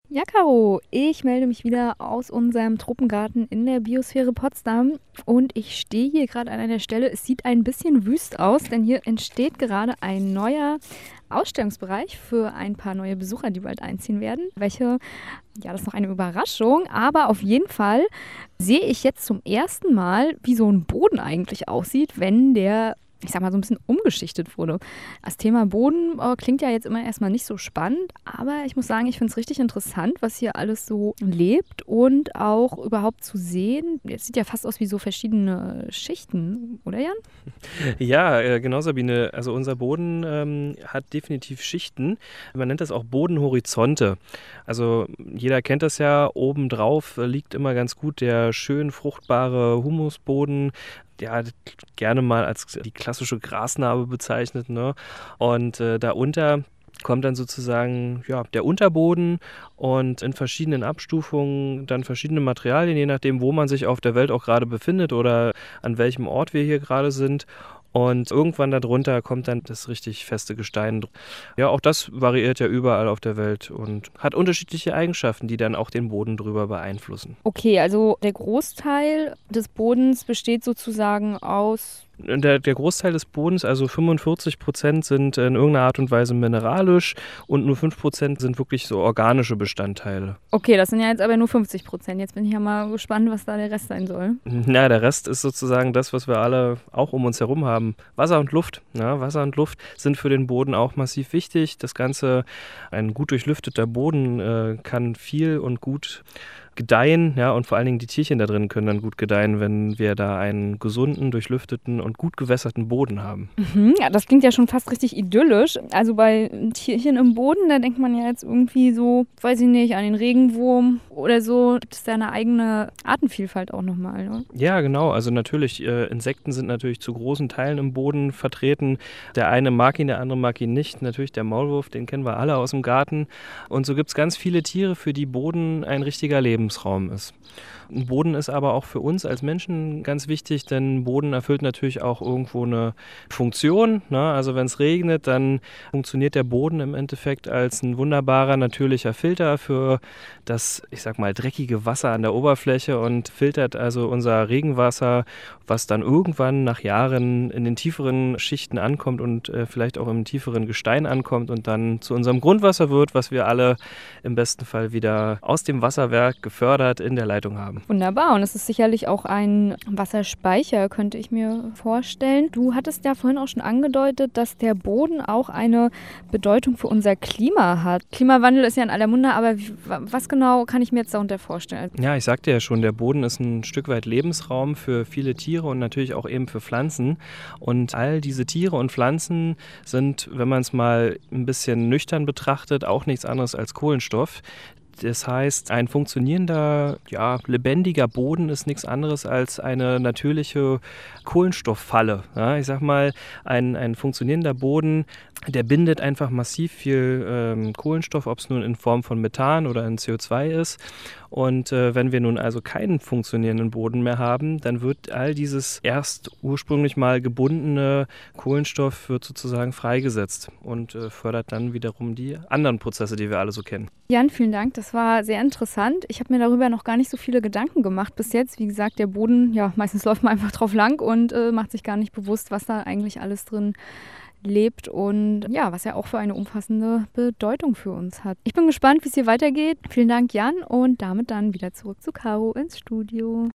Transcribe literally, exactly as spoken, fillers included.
Ja, Caro, ich melde mich wieder aus unserem Truppengarten in der Biosphäre Potsdam und ich stehe hier gerade an einer Stelle. Es sieht ein bisschen wüst aus, denn hier entsteht gerade ein neuer Ausstellungsbereich für ein paar neue Besucher, die bald einziehen werden. Welche, ja, das ist noch eine Überraschung, aber auf jeden Fall sehe ich jetzt zum ersten Mal, wie so ein Boden eigentlich aussieht, wenn der, ich sag mal, so ein bisschen umgeschichtet wurde. Das Thema Boden äh, klingt ja jetzt immer erstmal nicht so spannend, aber ich muss sagen, ich finde es richtig interessant, was hier alles so lebt und auch überhaupt zu sehen. Es sieht ja fast aus wie so verschiedene Schichten, oder Jan? Ja, äh, genau, Sabine. Also unser Boden ähm, hat definitiv Schichten. Man nennt das auch Bodenhorizonte. Also jeder kennt das ja. Obendrauf äh, liegt immer ganz gut der schön fruchtbare Humusboden. Ja, gerne mal als die klassische Grasnarbe bezeichnet, ne? Und äh, darunter kommt dann sozusagen ja, der Unterboden und in verschiedenen Abstufungen dann verschiedene Materialien, je nachdem, wo man sich auf der Welt auch gerade befindet oder an welchem Ort wir hier gerade sind. Und irgendwann darunter kommt dann das richtig feste Gestein. Ja, auch das variiert ja überall auf der Welt und hat unterschiedliche Eigenschaften, die dann auch den Boden drüber beeinflussen. Okay, also der Großteil des Bodens besteht sozusagen aus. Der, der Großteil des Bodens, also fünfundvierzig Prozent, sind in irgendeiner Art und Weise mineralisch und nur fünf Prozent sind wirklich so organische Bestandteile. Okay, das sind ja jetzt aber nur fünfzig Prozent. Jetzt bin ich ja mal gespannt, was da der Rest sein soll. Ja, der Rest ist sozusagen das, was wir alle auch um uns herum haben. Wasser und Luft. Ja, Wasser und Luft sind für den Boden auch massiv wichtig. Das Ganze, ein gut durchlüfteter Boden äh, kann viel und gut gedeihen, ja, und vor allen Dingen die Tierchen da drin können dann gut gedeihen, wenn wir da einen gesunden, durchlüfteten und gut gewässerten Boden haben. Mhm, ja, das klingt ja schon fast richtig idyllisch. Also bei Tierchen im Boden, da denkt man ja jetzt irgendwie so, weiß ich nicht, an den Regenwurm oder so. Gibt es da eine eigene Artenvielfalt auch nochmal, ne? Ja, genau. Also natürlich, äh, Insekten sind natürlich zu großen Teilen im Boden vertreten. Der eine mag ihn, der andere mag ihn nicht. Natürlich der Maulwurf, den kennen wir alle aus dem Garten. Und so gibt es ganz viele Tiere, für die Boden ein richtiger Lebensraum ist. Ein Boden ist aber auch für uns als Menschen ganz wichtig, denn Boden erfüllt natürlich auch irgendwo eine Funktion, ne? Also wenn es regnet, dann funktioniert der Boden im Endeffekt als ein wunderbarer natürlicher Filter für das, ich sag mal, dreckige Wasser an der Oberfläche und filtert also unser Regenwasser, was dann irgendwann nach Jahren in den tieferen Schichten ankommt und äh, vielleicht auch im tieferen Gestein ankommt und dann zu unserem Grundwasser wird, was wir alle im besten Fall wieder aus dem Wasserwerk gefördert in der Leitung haben. Wunderbar. Und es ist sicherlich auch ein Wasserspeicher, könnte ich mir vorstellen. Du hattest ja vorhin auch schon angedeutet, dass der Boden auch eine Bedeutung für unser Klima hat. Klimawandel ist ja in aller Munde, aber wie, was genau kann ich mir jetzt darunter vorstellen? Ja, ich sagte ja schon, der Boden ist ein Stück weit Lebensraum für viele Tiere und natürlich auch eben für Pflanzen. Und all diese Tiere und Pflanzen sind, wenn man es mal ein bisschen nüchtern betrachtet, auch nichts anderes als Kohlenstoff. Das heißt, ein funktionierender, ja, lebendiger Boden ist nichts anderes als eine natürliche Kohlenstofffalle. Ja, ich sag mal, ein, ein funktionierender Boden, der bindet einfach massiv viel ähm, Kohlenstoff, ob es nun in Form von Methan oder in C O zwei ist. Und äh, wenn wir nun also keinen funktionierenden Boden mehr haben, dann wird all dieses erst ursprünglich mal gebundene Kohlenstoff wird sozusagen freigesetzt und äh, fördert dann wiederum die anderen Prozesse, die wir alle so kennen. Jan, vielen Dank. Das war sehr interessant. Ich habe mir darüber noch gar nicht so viele Gedanken gemacht bis jetzt. Wie gesagt, der Boden, ja, meistens läuft man einfach drauf lang und äh, macht sich gar nicht bewusst, was da eigentlich alles drin lebt und ja, was ja auch für eine umfassende Bedeutung für uns hat. Ich bin gespannt, wie es hier weitergeht. Vielen Dank, Jan, und damit dann wieder zurück zu Caro ins Studio.